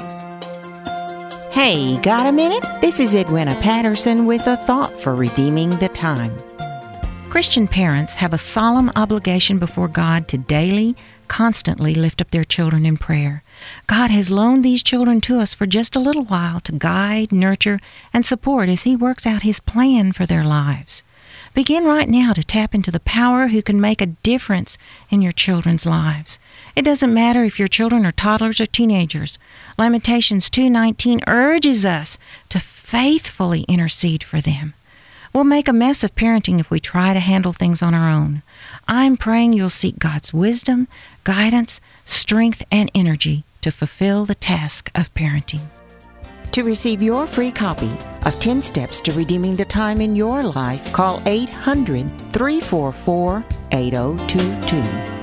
Hey, got a minute? This is Edwina Patterson with a thought for redeeming the time. Christian parents have a solemn obligation before God to daily, constantly lift up their children in prayer. God has loaned these children to us for just a little while to guide, nurture, and support as He works out His plan for their lives. Begin right now to tap into the power who can make a difference in your children's lives. It doesn't matter if your children are toddlers or teenagers. Lamentations 2:19 urges us to faithfully intercede for them. We'll make a mess of parenting if we try to handle things on our own. I'm praying you'll seek God's wisdom, guidance, strength, and energy to fulfill the task of parenting. To receive your free copy of 10 Steps to Redeeming the Time in Your Life, call 800-344-8022.